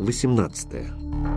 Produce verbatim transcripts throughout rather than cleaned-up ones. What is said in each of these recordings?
восемнадцатое.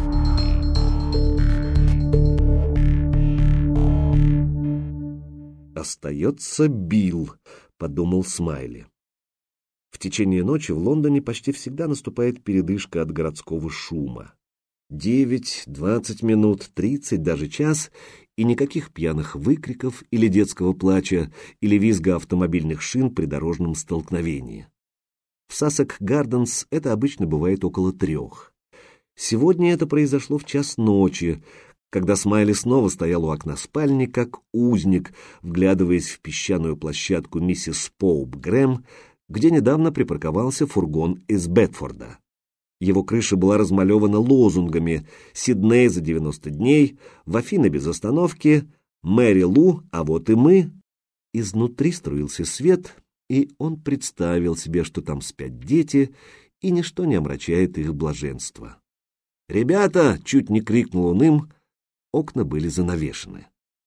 «Остается Билл», — подумал Смайли. В течение ночи в Лондоне почти всегда наступает передышка от городского шума. Девять, двадцать минут, тридцать, даже час, и никаких пьяных выкриков или детского плача, или визга автомобильных шин при дорожном столкновении. В Сассек-Гарденс это обычно бывает около трех. Сегодня это произошло в час ночи, когда Смайли снова стоял у окна спальни, как узник, вглядываясь в песчаную площадку миссис Поуп Грэм, где недавно припарковался фургон из Бетфорда. Его крыша была размалевана лозунгами «Сидней за девяносто дней», «Афины без остановки», «Мэри Лу, а вот и мы». Изнутри струился свет, и он представил себе, что там спят дети, и ничто не омрачает их блаженство. «Ребята!» — чуть не крикнул он им. Окна были занавешены.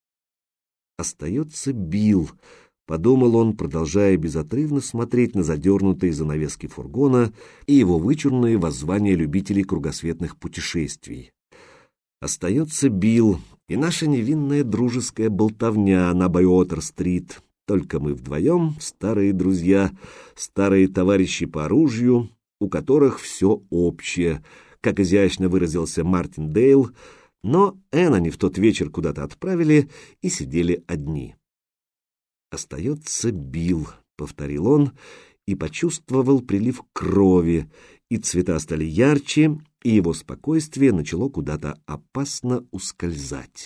«Остается Билл», — подумал он, продолжая безотрывно смотреть на задернутые занавески фургона и его вычурные воззвания любителей кругосветных путешествий. «Остается Билл и наша невинная дружеская болтовня на Байуотер-стрит. Только мы вдвоем, старые друзья, старые товарищи по оружию, у которых все общее», как изящно выразился Мартин Дейл, но Энн они в тот вечер куда-то отправили и сидели одни. «Остается Билл», — повторил он, и почувствовал прилив крови, и цвета стали ярче, и его спокойствие начало куда-то опасно ускользать.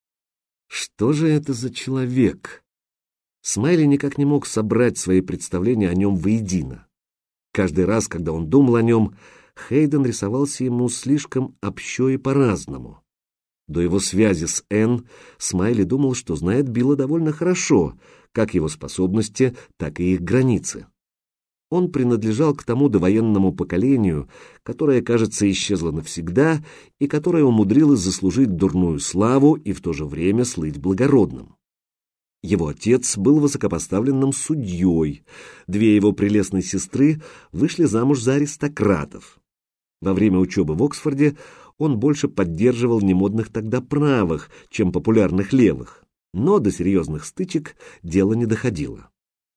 Что же это за человек? Смайли никак не мог собрать свои представления о нем воедино. Каждый раз, когда он думал о нем, Хейден рисовался ему слишком общо и по-разному. До его связи с Энн Смайли думал, что знает Билла довольно хорошо, как его способности, так и их границы. Он принадлежал к тому довоенному поколению, которое, кажется, исчезло навсегда и которое умудрилось заслужить дурную славу и в то же время слыть благородным. Его отец был высокопоставленным судьей, две его прелестные сестры вышли замуж за аристократов. Во время учебы в Оксфорде он больше поддерживал немодных тогда правых, чем популярных левых, но до серьезных стычек дело не доходило.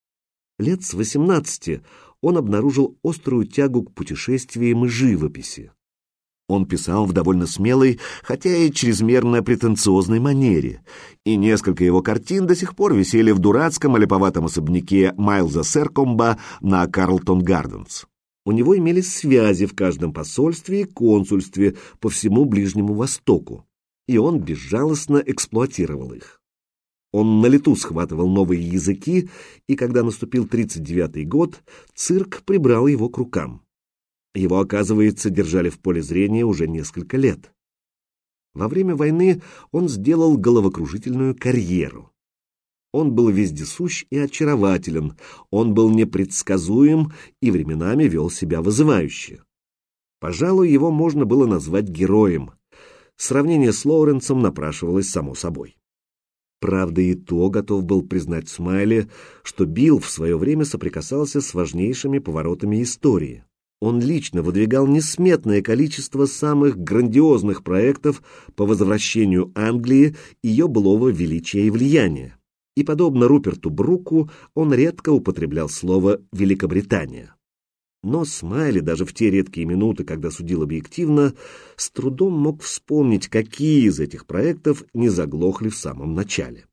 Лет с восемнадцати он обнаружил острую тягу к путешествиям и живописи. Он писал в довольно смелой, хотя и чрезмерно претенциозной манере, и несколько его картин до сих пор висели в дурацком олиповатом особняке Майлза Серкомба на Карлтон-Гарденс. У него имелись связи в каждом посольстве и консульстве по всему Ближнему Востоку, и он безжалостно эксплуатировал их. Он на лету схватывал новые языки, и когда наступил тридцать девятый год, цирк прибрал его к рукам. Его, оказывается, держали в поле зрения уже несколько лет. Во время войны он сделал головокружительную карьеру. Он был вездесущ и очарователен, он был непредсказуем и временами вел себя вызывающе. Пожалуй, его можно было назвать героем. Сравнение с Лоуренсом напрашивалось само собой. Правда, и то готов был признать Смайли, что Билл в свое время соприкасался с важнейшими поворотами истории. Он лично выдвигал несметное количество самых грандиозных проектов по возвращению Англии ее былого величия и влияния. И, подобно Руперту Бруку, он редко употреблял слово «Великобритания». Но Смайли даже в те редкие минуты, когда судил объективно, с трудом мог вспомнить, какие из этих проектов не заглохли в самом начале.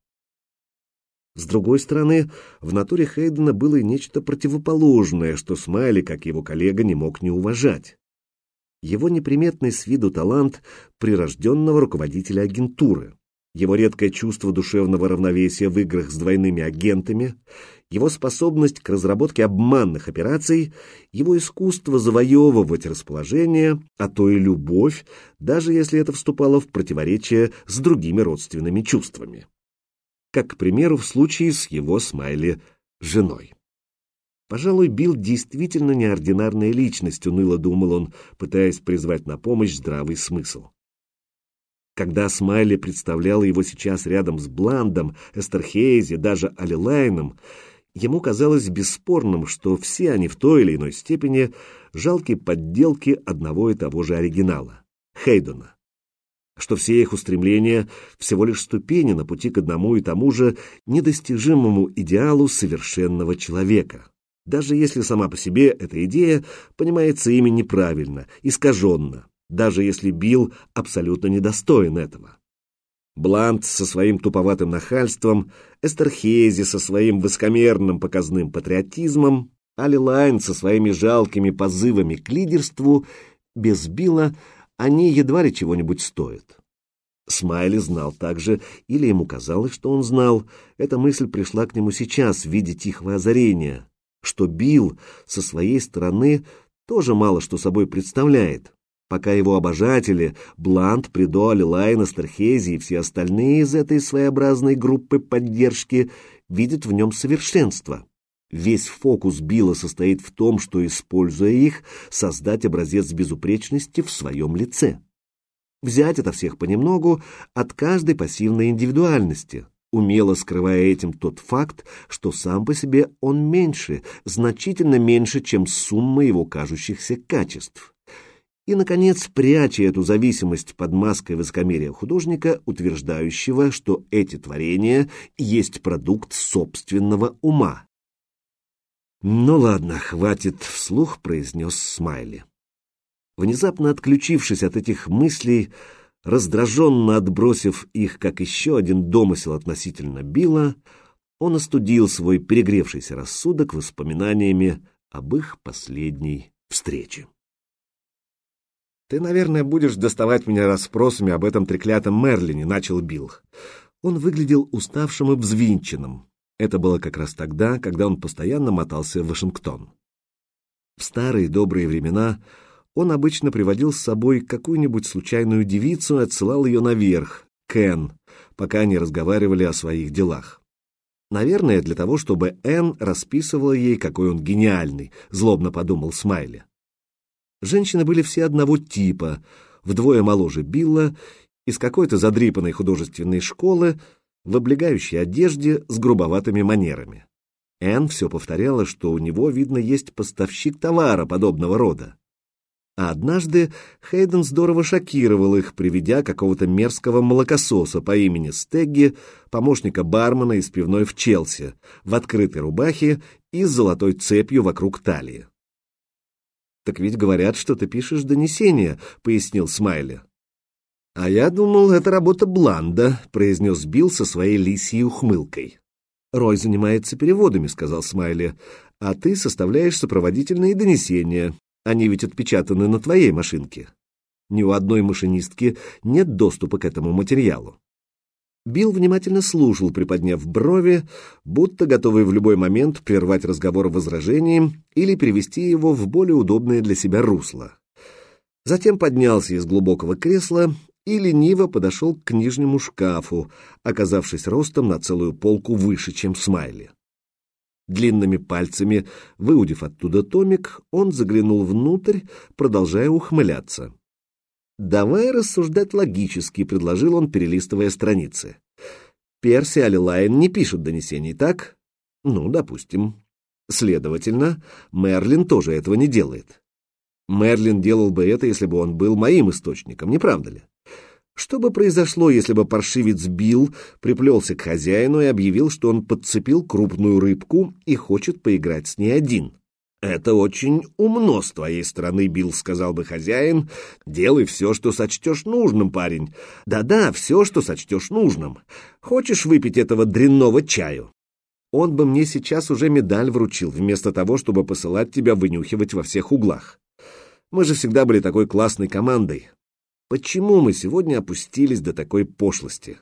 С другой стороны, в натуре Хейдена было и нечто противоположное, что Смайли, как его коллега, не мог не уважать. Его неприметный с виду талант прирожденного руководителя агентуры, его редкое чувство душевного равновесия в играх с двойными агентами, его способность к разработке обманных операций, его искусство завоевывать расположение, а то и любовь, даже если это вступало в противоречие с другими родственными чувствами. Как, к примеру, в случае с его Смайли женой. Пожалуй, Билл действительно неординарная личность, уныло думал он, пытаясь призвать на помощь здравый смысл. Когда Смайли представлял его сейчас рядом с Бландом, Эстерхейзи, даже Алилайном, Ему казалось бесспорным, что все они в той или иной степени жалкие подделки одного и того же оригинала — Хейдена, что все их устремления всего лишь ступени на пути к одному и тому же недостижимому идеалу совершенного человека, даже если сама по себе эта идея понимается ими неправильно, искаженно, даже если Билл абсолютно недостоин этого. Блант со своим туповатым нахальством, Эстерхейзи со своим высокомерным показным патриотизмом, Али Лайн со своими жалкими позывами к лидерству, без Билла они едва ли чего-нибудь стоят. Смайли знал также, или ему казалось, что он знал, эта мысль пришла к нему сейчас в виде тихого озарения, что Билл со своей стороны тоже мало что собой представляет, пока его обожатели, Блант, Придо, Али Лайн, Эстерхейзи и все остальные из этой своеобразной группы поддержки видят в нем совершенство. Весь фокус Билла состоит в том, что, используя их, создать образец безупречности в своем лице. Взять это всех понемногу от каждой пассивной индивидуальности, умело скрывая этим тот факт, что сам по себе он меньше, значительно меньше, чем сумма его кажущихся качеств. И, наконец, пряча эту зависимость под маской высокомерия художника, утверждающего, что эти творения есть продукт собственного ума. «Ну ладно, хватит», — вслух произнес Смайли. Внезапно отключившись от этих мыслей, раздраженно отбросив их как еще один домысел относительно Билла, он остудил свой перегревшийся рассудок воспоминаниями об их последней встрече. «Ты, наверное, будешь доставать меня расспросами об этом треклятом Мерлине», — начал Билл. Он выглядел уставшим и взвинченным. Это было как раз тогда, когда он постоянно мотался в Вашингтон. В старые добрые времена он обычно приводил с собой какую-нибудь случайную девицу и отсылал ее наверх, к Энн, пока они разговаривали о своих делах. Наверное, для того, чтобы Энн расписывала ей, какой он гениальный, злобно подумал Смайли. Женщины были все одного типа, вдвое моложе Билла, из какой-то задрипанной художественной школы, в облегающей одежде с грубоватыми манерами. Энн все повторяла, что у него, видно, есть поставщик товара подобного рода. А однажды Хейден здорово шокировал их, приведя какого-то мерзкого молокососа по имени Стегги, помощника бармена из пивной в Челси, в открытой рубахе и с золотой цепью вокруг талии. «Так ведь говорят, что ты пишешь донесения», — пояснил Смайли. «А я думал, это работа Бланда», — произнес Билл со своей лисьей ухмылкой. «Рой занимается переводами», — сказал Смайли, «а ты составляешь сопроводительные донесения. Они ведь отпечатаны на твоей машинке. Ни у одной машинистки нет доступа к этому материалу». Билл внимательно слушал, приподняв брови, будто готовый в любой момент прервать разговор возражением или перевести его в более удобное для себя русло. Затем поднялся из глубокого кресла и лениво подошел к книжному шкафу, оказавшись ростом на целую полку выше, чем Смайли. Длинными пальцами, выудив оттуда томик, он заглянул внутрь, продолжая ухмыляться. «Давай рассуждать логически», — предложил он, перелистывая страницы. «Перси Али Лайн не пишет донесений, так? Ну, допустим. Следовательно, Мерлин тоже этого не делает. Мерлин делал бы это, если бы он был моим источником, не правда ли? Что бы произошло, если бы паршивец Билл приплелся к хозяину и объявил, что он подцепил крупную рыбку и хочет поиграть с ней один? «Это очень умно с твоей стороны, Билл», — сказал бы хозяин. «Делай все, что сочтешь нужным, парень. Да-да, все, что сочтешь нужным. Хочешь выпить этого дрянного чаю?» Он бы мне сейчас уже медаль вручил, вместо того, чтобы посылать тебя вынюхивать во всех углах. Мы же всегда были такой классной командой. Почему мы сегодня опустились до такой пошлости?»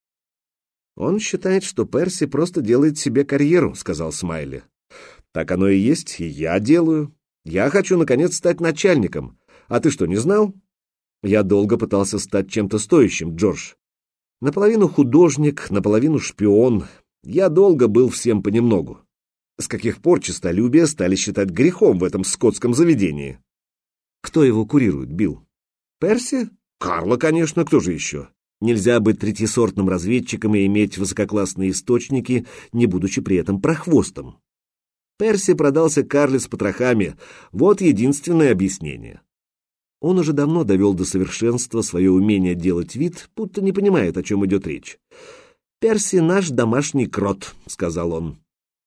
«Он считает, что Перси просто делает себе карьеру», — сказал Смайли. «Так оно и есть, и я делаю. Я хочу, наконец, стать начальником. А ты что, не знал? Я долго пытался стать чем-то стоящим, Джордж. Наполовину художник, наполовину шпион. Я долго был всем понемногу. С каких пор честолюбие стали считать грехом в этом скотском заведении?» «Кто его курирует, Билл? Перси? Карла, конечно, кто же еще? Нельзя быть третьесортным разведчиком и иметь высококлассные источники, не будучи при этом прохвостом. Перси продался Карли с потрохами. Вот единственное объяснение. Он уже давно довел до совершенства свое умение делать вид, будто не понимает, о чем идет речь. «Перси наш домашний крот», — сказал он.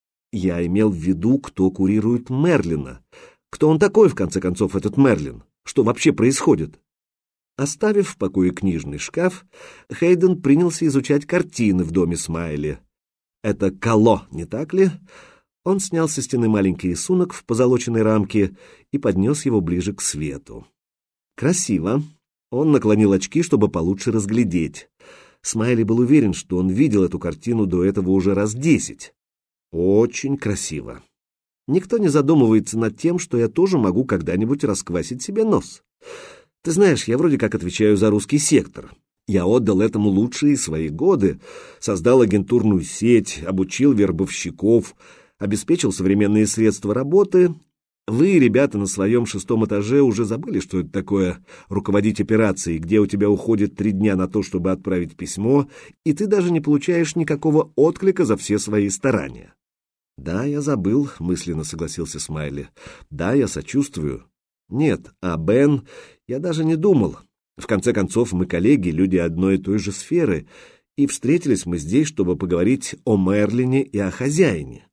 Я имел в виду, кто курирует Мерлина. Кто он такой, в конце концов, этот Мерлин? Что вообще происходит? Оставив в покое книжный шкаф, Хейден принялся изучать картины в доме Смайли. Это Кало, не так ли? Он снял со стены маленький рисунок в позолоченной рамке и поднес его ближе к свету. Красиво. Он наклонил очки, чтобы получше разглядеть. Смайли был уверен, что он видел эту картину до этого уже раз десять. Очень красиво. Никто не задумывается над тем, что я тоже могу когда-нибудь расквасить себе нос. Ты знаешь, я вроде как отвечаю за русский сектор. Я отдал этому лучшие свои годы, создал агентурную сеть, обучил вербовщиков, обеспечил современные средства работы. Вы, ребята, на своем шестом этаже уже забыли, что это такое руководить операцией, где у тебя уходит три дня на то, чтобы отправить письмо, и ты даже не получаешь никакого отклика за все свои старания. «Да, я забыл», — мысленно согласился Смайли. «Да, я сочувствую». «Нет, а Бен, я даже не думал. В конце концов, мы коллеги, люди одной и той же сферы, и встретились мы здесь, чтобы поговорить о Мерлине и о хозяине».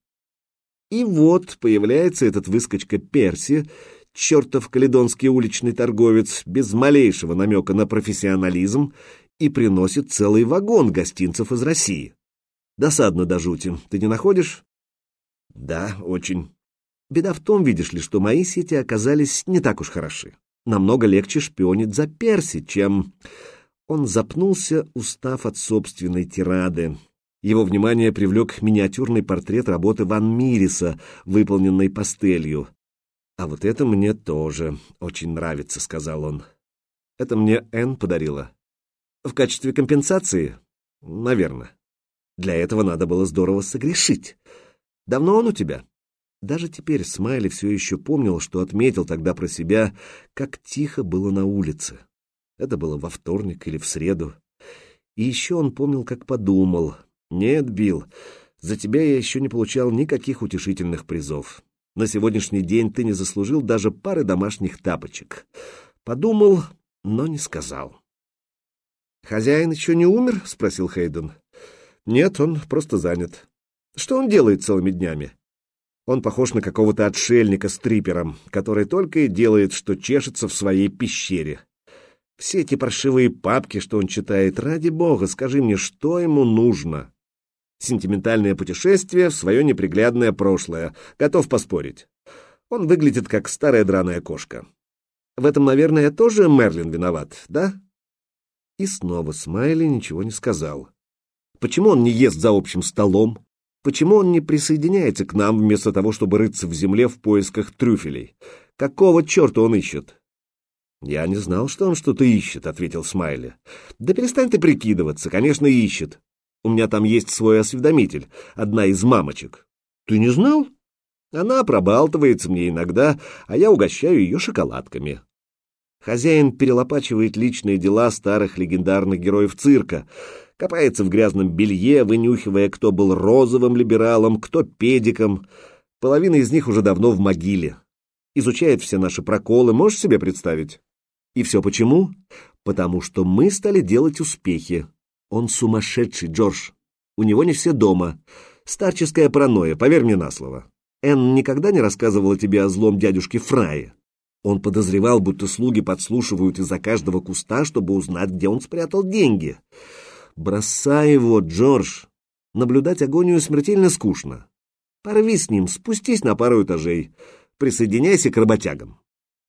И вот появляется этот выскочка Перси, чертов каледонский уличный торговец, без малейшего намека на профессионализм, и приносит целый вагон гостинцев из России. Досадно до жути, ты не находишь? Да, очень. Беда в том, видишь ли, что мои сети оказались не так уж хороши. Намного легче шпионить за Перси, чем... Он запнулся, устав от собственной тирады. Его внимание привлек миниатюрный портрет работы Ван Мириса, выполненный пастелью. «А вот это мне тоже очень нравится», — сказал он. «Это мне Энн подарила. В качестве компенсации? Наверное. Для этого надо было здорово согрешить. Давно он у тебя?» Даже теперь Смайли все еще помнил, что отметил тогда про себя, как тихо было на улице. Это было во вторник или в среду. И еще он помнил, как подумал: «Нет, Билл, за тебя я еще не получал никаких утешительных призов. На сегодняшний день ты не заслужил даже пары домашних тапочек». Подумал, но не сказал. «Хозяин еще не умер?» — спросил Хейден. «Нет, он просто занят. Что он делает целыми днями?» Он похож на какого-то отшельника с трипером, который только и делает, что чешется в своей пещере. Все эти паршивые папки, что он читает, ради бога, скажи мне, что ему нужно? Сентиментальное путешествие в свое неприглядное прошлое. Готов поспорить. Он выглядит как старая драная кошка. В этом, наверное, тоже Мерлин виноват, да? И снова Смайли ничего не сказал. Почему он не ест за общим столом? Почему он не присоединяется к нам вместо того, чтобы рыться в земле в поисках трюфелей? Какого черта он ищет? «Я не знал, что он что-то ищет», — ответил Смайли. «Да перестань ты прикидываться, конечно, ищет. У меня там есть свой осведомитель, одна из мамочек». «Ты не знал?» «Она пробалтывается мне иногда, а я угощаю ее шоколадками». Хозяин перелопачивает личные дела старых легендарных героев цирка, копается в грязном белье, вынюхивая, кто был розовым либералом, кто педиком. Половина из них уже давно в могиле. Изучает все наши проколы, можешь себе представить? И все почему? Потому что мы стали делать успехи. Он сумасшедший, Джордж. У него не все дома. Старческая паранойя, поверь мне на слово. Энн никогда не рассказывала тебе о злом дядюшке Фрае. Он подозревал, будто слуги подслушивают из-за каждого куста, чтобы узнать, где он спрятал деньги. Бросай его, Джордж. Наблюдать агонию смертельно скучно. Порви с ним, спустись на пару этажей. Присоединяйся к работягам.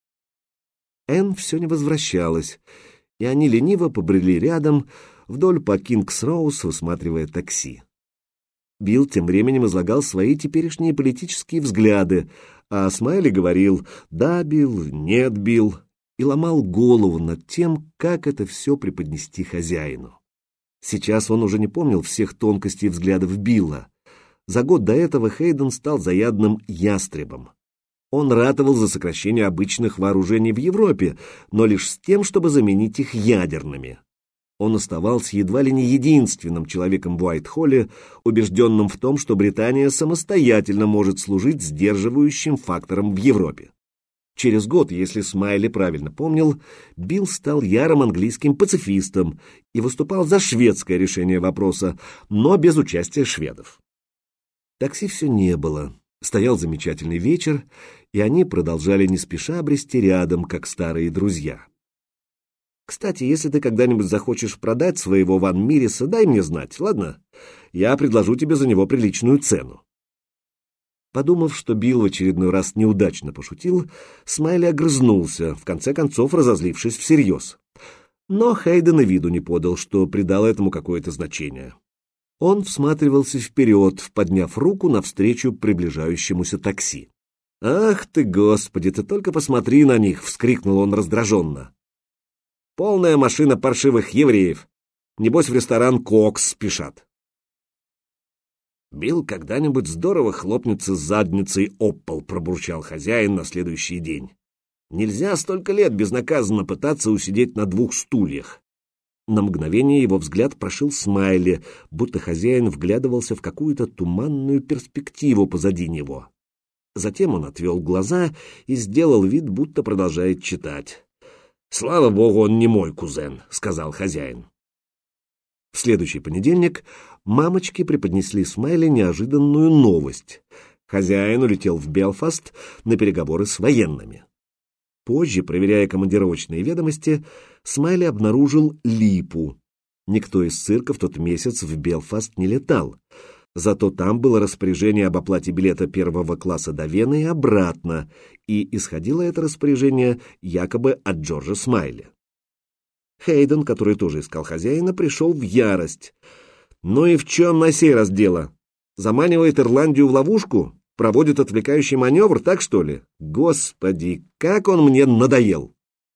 Энн все не возвращалась, и они лениво побрели рядом вдоль по Кингс-Роуз, высматривая такси. Билл тем временем излагал свои теперешние политические взгляды, а Смайли говорил «да, Билл», «нет, Билл», и ломал голову над тем, как это все преподнести хозяину. Сейчас он уже не помнил всех тонкостей взглядов Билла. За год до этого Хейден стал заядлым ястребом. Он ратовал за сокращение обычных вооружений в Европе, но лишь с тем, чтобы заменить их ядерными. Он оставался едва ли не единственным человеком в Уайт-Холле, убежденным в том, что Британия самостоятельно может служить сдерживающим фактором в Европе. Через год, если Смайли правильно помнил, Билл стал ярым английским пацифистом и выступал за шведское решение вопроса, но без участия шведов. Такси все не было. Стоял замечательный вечер, и они продолжали не спеша обрести рядом, как старые друзья. «Кстати, если ты когда-нибудь захочешь продать своего Ван Мириса, дай мне знать, ладно? Я предложу тебе за него приличную цену». Подумав, что Билл в очередной раз неудачно пошутил, Смайли огрызнулся, в конце концов разозлившись всерьез. Но Хейден и виду не подал, что придал этому какое-то значение. Он всматривался вперед, подняв руку навстречу приближающемуся такси. «Ах ты, Господи, ты только посмотри на них!» — вскрикнул он раздраженно. «Полная машина паршивых евреев. Небось, в ресторан «Кокс» спешат». «Билл когда-нибудь здорово хлопнется задницей об пол», — пробурчал хозяин на следующий день. «Нельзя столько лет безнаказанно пытаться усидеть на двух стульях». На мгновение его взгляд прошил Смайли, будто хозяин вглядывался в какую-то туманную перспективу позади него. Затем он отвел глаза и сделал вид, будто продолжает читать. «Слава богу, он не мой кузен», — сказал хозяин. В следующий понедельник мамочки преподнесли Смайли неожиданную новость. Хозяин улетел в Белфаст на переговоры с военными. Позже, проверяя командировочные ведомости, Смайли обнаружил липу. Никто из цирка в тот месяц в Белфаст не летал. Зато там было распоряжение об оплате билета первого класса до Вены и обратно, и исходило это распоряжение якобы от Джорджа Смайли. Хейден, который тоже искал хозяина, пришел в ярость. «Ну и в чем на сей раз дело? Заманивает Ирландию в ловушку? Проводит отвлекающий маневр, так что ли? Господи, как он мне надоел!»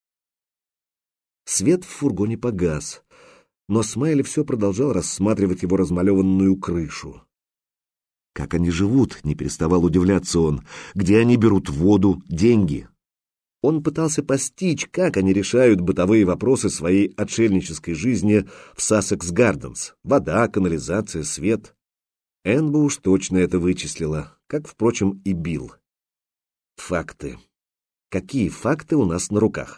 Свет в фургоне погас, но Смайли все продолжал рассматривать его размалеванную крышу. «Как они живут?» — не переставал удивляться он. «Где они берут воду, деньги?» Он пытался постичь, как они решают бытовые вопросы своей отшельнической жизни в Сассекс-Гарденс. Вода, канализация, свет. Энн бы уж точно это вычислила, как, впрочем, и Билл. Факты. Какие факты у нас на руках?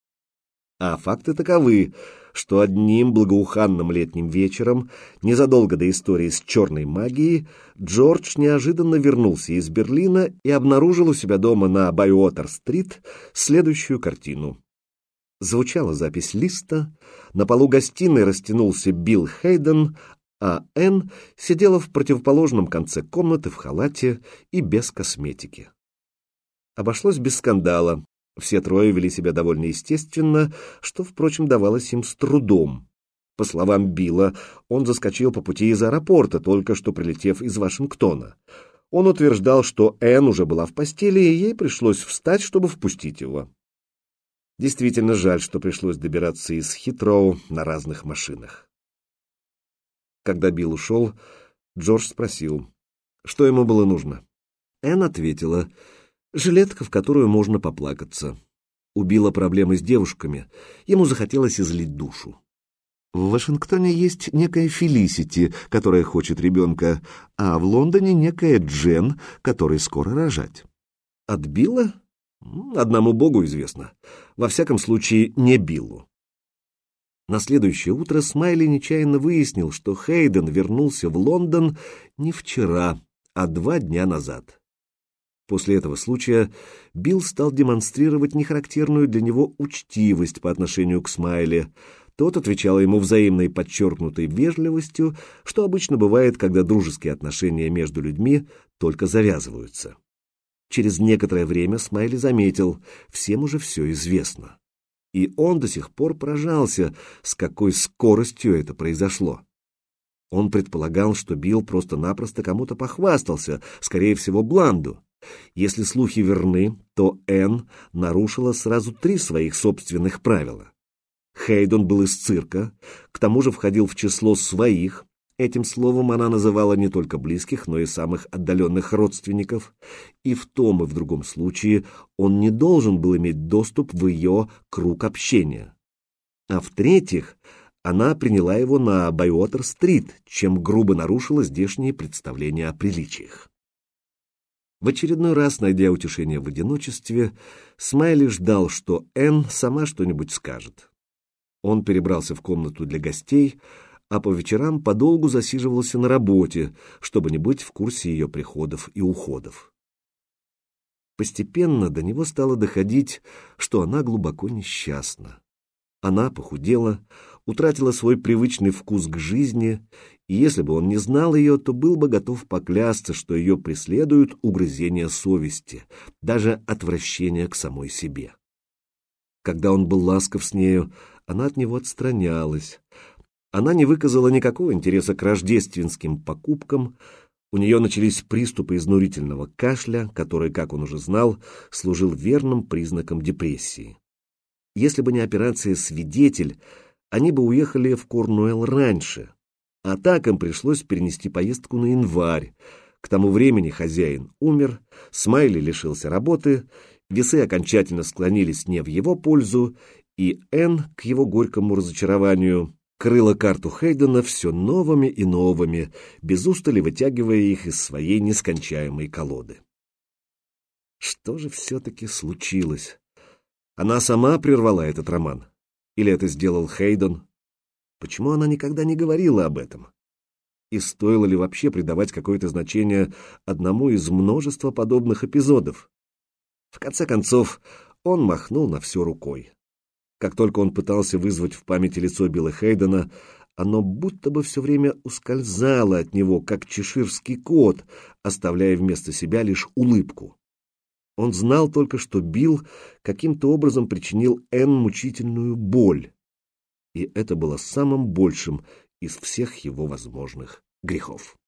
А факты таковы, что одним благоуханным летним вечером, незадолго до истории с черной магией, Джордж неожиданно вернулся из Берлина и обнаружил у себя дома на Байуотер-стрит следующую картину. Звучала запись листа, на полу гостиной растянулся Билл Хейден, а Энн сидела в противоположном конце комнаты в халате и без косметики. Обошлось без скандала. Все трое вели себя довольно естественно, что, впрочем, давалось им с трудом. По словам Билла, он заскочил по пути из аэропорта, только что прилетев из Вашингтона. Он утверждал, что Энн уже была в постели, и ей пришлось встать, чтобы впустить его. Действительно жаль, что пришлось добираться из Хитроу на разных машинах. Когда Билл ушел, Джордж спросил, что ему было нужно. Энн ответила: жилетка, в которую можно поплакаться. У Билла проблемы с девушками, ему захотелось излить душу. В Вашингтоне есть некая Фелисити, которая хочет ребенка, а в Лондоне некая Джен, которой скоро рожать. От Билла? Одному богу известно. Во всяком случае, не Биллу. На следующее утро Смайли нечаянно выяснил, что Хейден вернулся в Лондон не вчера, а два дня назад. После этого случая Билл стал демонстрировать нехарактерную для него учтивость по отношению к Смайли. Тот отвечал ему взаимной подчеркнутой вежливостью, что обычно бывает, когда дружеские отношения между людьми только завязываются. Через некоторое время Смайли заметил, всем уже все известно. И он до сих пор поражался, с какой скоростью это произошло. Он предполагал, что Билл просто-напросто кому-то похвастался, скорее всего, Бланду. Если слухи верны, то Энн нарушила сразу три своих собственных правила. Хейден был из цирка, к тому же входил в число своих, этим словом она называла не только близких, но и самых отдаленных родственников, и в том и в другом случае он не должен был иметь доступ в ее круг общения. А в-третьих, она приняла его на Байуотер-стрит, чем грубо нарушила здешние представления о приличиях. В очередной раз, найдя утешение в одиночестве, Смайли ждал, что Энн сама что-нибудь скажет. Он перебрался в комнату для гостей, а по вечерам подолгу засиживался на работе, чтобы не быть в курсе ее приходов и уходов. Постепенно до него стало доходить, что она глубоко несчастна. Она похудела, утратила свой привычный вкус к жизни, и если бы он не знал ее, то был бы готов поклясться, что ее преследуют угрызения совести, даже отвращение к самой себе. Когда он был ласков с нею, она от него отстранялась. Она не выказала никакого интереса к рождественским покупкам. У нее начались приступы изнурительного кашля, который, как он уже знал, служил верным признаком депрессии. Если бы не операция «Свидетель», они бы уехали в Корнуэлл раньше, а так им пришлось перенести поездку на январь. К тому времени хозяин умер, Смайли лишился работы, весы окончательно склонились не в его пользу, и Энн, к его горькому разочарованию, крыла карту Хейдена все новыми и новыми, без устали вытягивая их из своей нескончаемой колоды. Что же все-таки случилось? Она сама прервала этот роман? Или это сделал Хейден? Почему она никогда не говорила об этом? И стоило ли вообще придавать какое-то значение одному из множества подобных эпизодов? В конце концов, он махнул на все рукой. Как только он пытался вызвать в памяти лицо Билла Хейдена, оно будто бы все время ускользало от него, как чеширский кот, оставляя вместо себя лишь улыбку. Он знал только, что Билл каким-то образом причинил Энн мучительную боль, и это было самым большим из всех его возможных грехов.